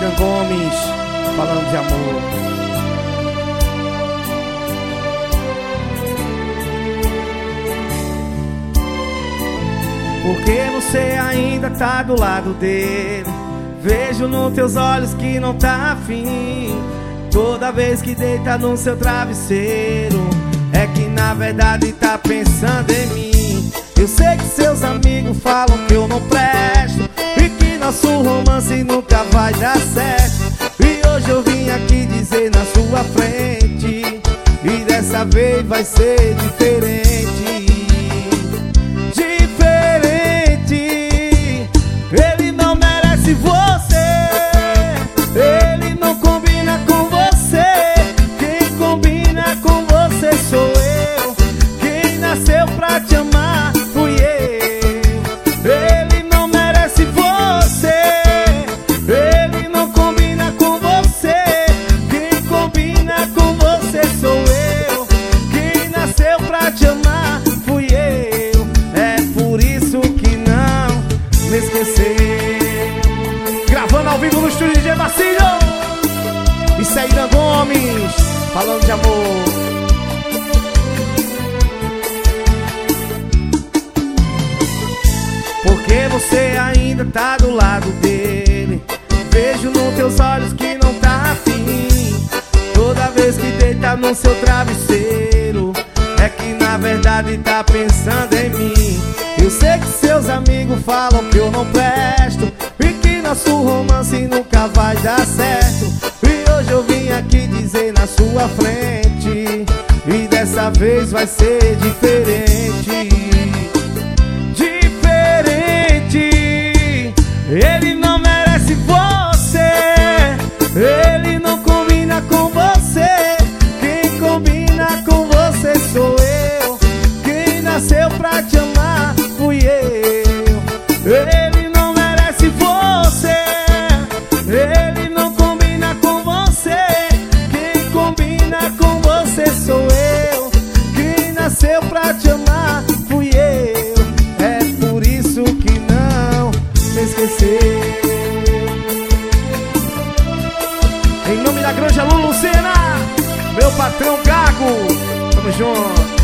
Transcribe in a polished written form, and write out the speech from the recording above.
Saíra Gomes, falando de amor. Porque você ainda tá do lado dele. Vejo nos teus olhos que não tá afim. Toda vez que deita no seu travesseiro, é que na verdade tá pensando em mim. Eu sei que seus amigos falam que eu não presto e que nosso romance nunca vai dar certo. E hoje eu vim aqui dizer na sua frente, e dessa vez vai ser diferente. Diferente. Ele não merece você, ele não combina com você. Quem combina com você sou eu. Quem nasceu pra te amar fui eu. Ele não merece você, ele não combina com você. Quem combina com você sou eu. Quem nasceu pra te amar fui eu. É por isso que não me esquecer. Gravando ao vivo no estúdio de Marcílio e Saíra Gomes, falando de amor. Porque você ainda tá do lado dele. Vejo nos teus olhos que não tá afim. Toda vez que deita no seu travesseiro, é que na verdade tá pensando em mim. Eu sei que seus amigos falam que eu não presto e que nosso romance nunca vai dar certo. E hoje eu vim aqui dizer na sua frente, e dessa vez vai ser diferente. Diferente. Ele não merece você, ele não combina com você. Quem combina com você sou eu. Quem nasceu pra te amar fui eu. Ele não merece você, ele não combina com você. Quem combina com você sou eu. Quem nasceu pra te amar fui eu. É por isso que não me esquecer. Em nome da Granja Lulucena, meu patrão Gago, tamo junto.